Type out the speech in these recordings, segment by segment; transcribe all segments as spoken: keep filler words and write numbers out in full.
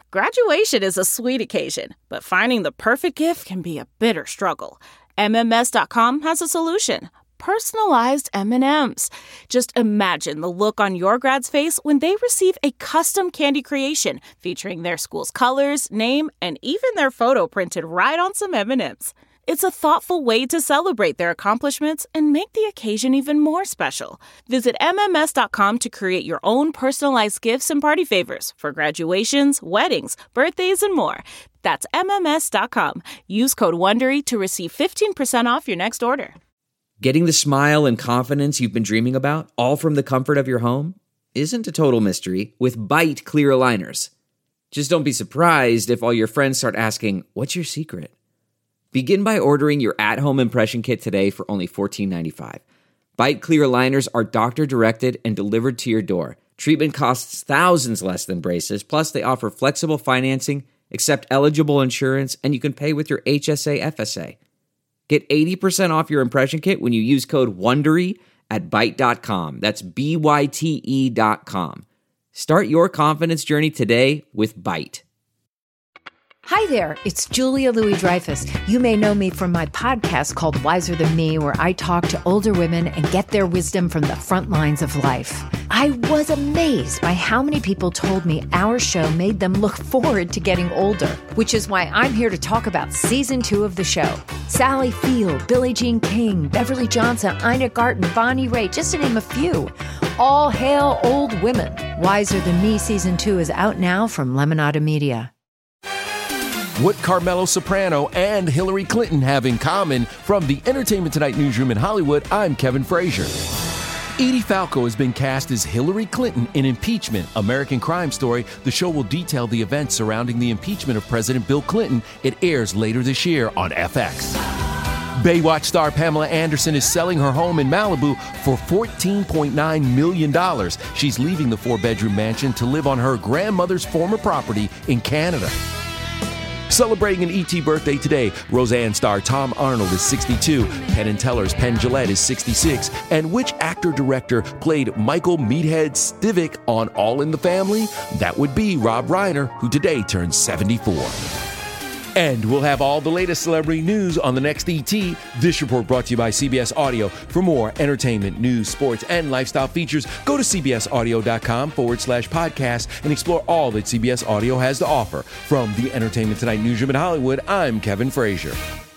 Graduation is a sweet occasion, but finding the perfect gift can be a bitter struggle. M M S dot com has a solution. Personalized M and M's. Just imagine the look on your grad's face when they receive a custom candy creation featuring their school's colors, name, and even their photo printed right on some M and M's. It's a thoughtful way to celebrate their accomplishments and make the occasion even more special. Visit M M S dot com to create your own personalized gifts and party favors for graduations, weddings, birthdays, and more. That's M M S dot com. Use code WONDERY to receive fifteen percent off your next order. Getting the smile and confidence you've been dreaming about, all from the comfort of your home, isn't a total mystery with Byte clear aligners. Just don't be surprised if all your friends start asking, "What's your secret?" Begin by ordering your at-home impression kit today for only fourteen ninety-five. Byte clear aligners are doctor-directed and delivered to your door. Treatment costs thousands less than braces, plus they offer flexible financing, accept eligible insurance, and you can pay with your H S A F S A. Get eighty percent off your impression kit when you use code WONDERY at byte dot com. That's B Y T E dot com. Start your confidence journey today with Byte. Hi there, it's Julia Louis-Dreyfus. You may know me from my podcast called Wiser Than Me, where I talk to older women and get their wisdom from the front lines of life. I was amazed by how many people told me our show made them look forward to getting older, which is why I'm here to talk about season two of the show. Sally Field, Billie Jean King, Beverly Johnson, Ina Garten, Bonnie Raitt, just to name a few. All hail old women. Wiser Than Me season two is out now from Lemonada Media. What Carmelo Soprano and Hillary Clinton have in common. From the Entertainment Tonight newsroom in Hollywood, I'm Kevin Frazier. Edie Falco has been cast as Hillary Clinton in Impeachment, American Crime Story. The show will detail the events surrounding the impeachment of President Bill Clinton. It airs later this year on F X. Baywatch star Pamela Anderson is selling her home in Malibu for fourteen point nine million dollars. She's leaving the four-bedroom mansion to live on her grandmother's former property in Canada. Celebrating an E T birthday today, Roseanne star Tom Arnold is sixty-two, Penn and Teller's Penn Jillette is sixty-six, and which actor-director played Michael Meathead Stivic on All in the Family? That would be Rob Reiner, who today turns seventy-four. And we'll have all the latest celebrity news on the next E T. This report brought to you by C B S Audio. For more entertainment, news, sports, and lifestyle features, go to cbsaudio.com forward slash podcast and explore all that C B S Audio has to offer. From the Entertainment Tonight newsroom in Hollywood, I'm Kevin Frazier.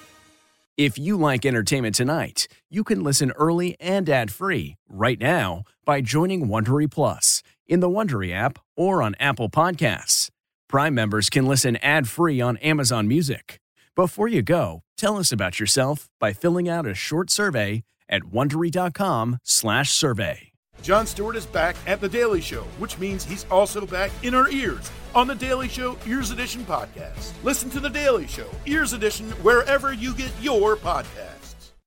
If you like Entertainment Tonight, you can listen early and ad-free right now by joining Wondery Plus in the Wondery app or on Apple Podcasts. Prime members can listen ad-free on Amazon Music. Before you go, tell us about yourself by filling out a short survey at Wondery.com slash survey. Jon Stewart is back at The Daily Show, which means he's also back in our ears on The Daily Show Ears Edition podcast. Listen to The Daily Show Ears Edition wherever you get your podcast.